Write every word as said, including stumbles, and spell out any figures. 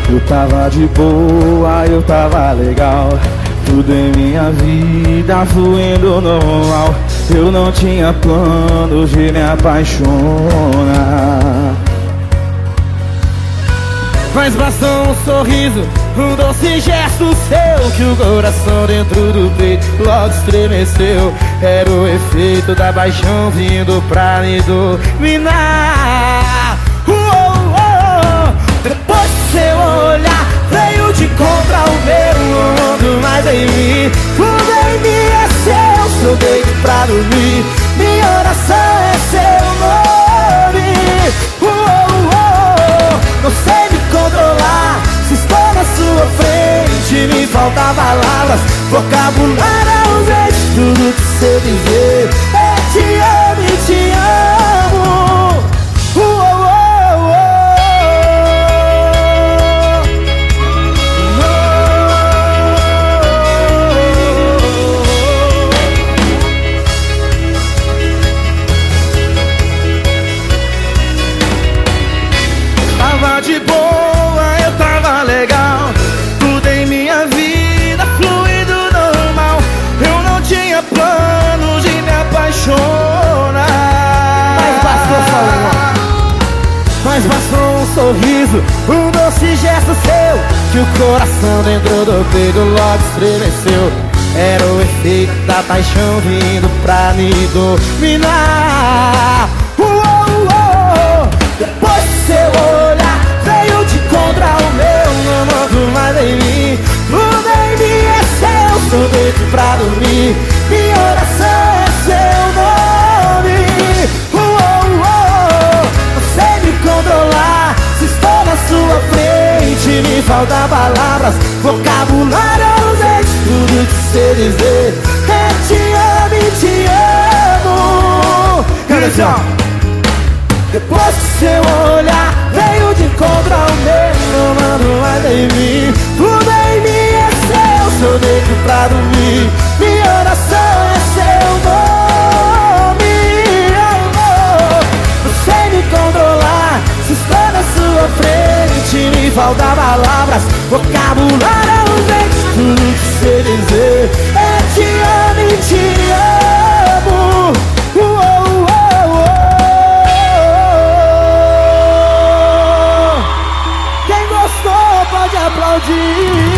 Eu tava de boa, eu tava legal. Tudo em minha vida fluindo normal. Eu não tinha planos de me apaixonar, mas bastou um sorriso, um doce gesto seu, que o coração dentro do peito logo estremeceu. Era o efeito da paixão vindo pra me dominar. Uou, uou. Depois do seu olhar veio de contra o meu mundo, mas em mim, tudo em mim é seu. Sou deito pra dormir, minha oração é seu nome. Uou, uou. Não sei me controlar, se estou na sua frente me faltam palavras, vocabulário ausente. Tudo que sei dizer é te amo e te amo. Uou, uou, tava de boa, eu tava legal. Tudo em minha vida fluindo normal. Eu não tinha plano de me apaixonar, mas bastou só um, mas bastou um sorriso, um doce gesto seu, que o coração dentro do peito logo estremeceu. Era o efeito da paixão vindo pra me dominar. Uou, uou. Depois do seu olhar veio de contra o meu, não mando mais em mim, tudo em mim é seu. Sou deito pra dormir, minha oração é seu nome. Uou, uou. Não sei me controlar, se estou na sua frente me faltam palavras, vocabulário ausente. Tudo que sei dizer é te amo e te amo. Quero dizer, ó. Depois do seu olhar veio de contra o meu, não mando mais em mim, tudo em mim é seu. Sou deito pra dormir, minha oração é seu nome. Amor, não sei me controlar, se estou na sua frente me faltam palavras, vocabulário ausente. Tudo que sei dizer é te amo e te amo. Uou, uou, uou. Quem gostou pode aplaudir.